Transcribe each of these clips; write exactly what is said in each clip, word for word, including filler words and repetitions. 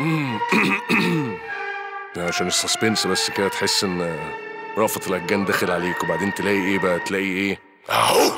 عشان السسبنس بس كده تحس ان رافت الهجان داخل عليك، وبعدين تلاقي ايه بقى؟ تلاقي ايه؟ اهو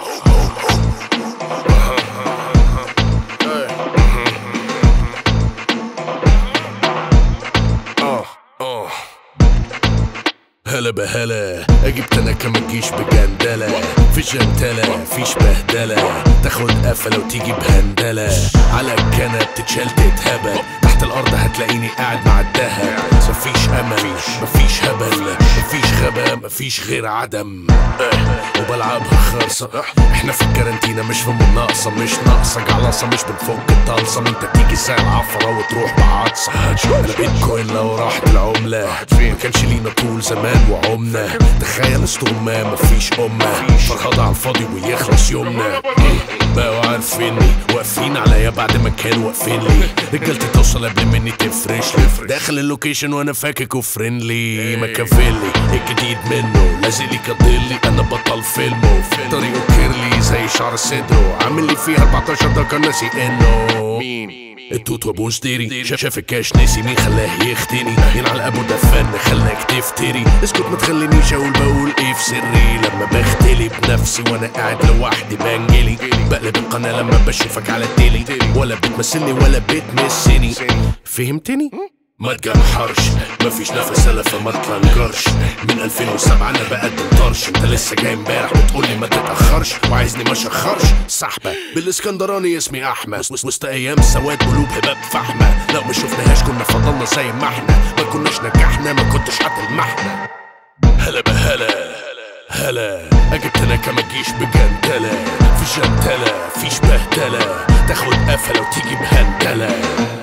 هلا بهلا اجيب تنكة ما تجيش بجندلة، في جنتلة فيش بهدلة، تاخد قفلة وتيجي بهندلة، على الكنب تتشال تتهبل، تحت الارض هتلاقيني قاعد مع الدهب، مفيش امل مفيش هبل مفيش غبا مفيش غير عدم، وبلعبها خرصة. احنا في الكارانتينا مش في مناقصة، مش ناقصة جعلصة، مش بنفك الطلسة، انت بتيجي زي العفرة وتروح بعطسة. انا بيتكوين لو راحت العملة، ما كانش لينا طول زمان وعمنا، تخيل استغمام مفيش امة، فرهضة على الفاضي ويخلص يومنا. بقوا عارفيني واقفين عليا بعد ما كانوا واقفين لي، رجالتي توصل قبل مني تفرش لي، داخل اللوكيشن وانا فاكك وفريندلي، ماكافيلي الجديد منه لازق لي كضلي، انا بطل فيلمه طريقه كيرلي زي شعر صدره، عامل لي فيها اربعتاشر ده كان ناسي انه مين التوت وابو ستيري، شاف شاف الكاش نسي مين خلاه يختني، ينعل ابو ده فن خلاك تفتري، اسكت ما تخلينيش اقول بقول ايه في سري، لما بختلي بنفسي وانا قاعد لوحدي بنجلي، بقلب القناه لما بشوفك على التيلي، ولا بتمثلني ولا بتمسني، فهمتني؟ ما تجنحرش مفيش نفس الا فما تلنجرش، من ألفين وسبعة انا بقدم طرش، انت لسه جاي امبارح بتقولي ما تتاخرش، وعايزني ما اشخرش، سحبه بالاسكندراني اسمي احمد، وسط ايام سواد قلوب هباب فحمه، لو ما شفناهاش كنا فضلنا زي ما احنا، ما كناش نجحنا ما كنتش هتلمحنا. هلا بهلا هلا اجيب تنكة ما تجيش بجندلة، في جنتلة فيش بهدلة، تاخد قفلة وتيجي بهندلة.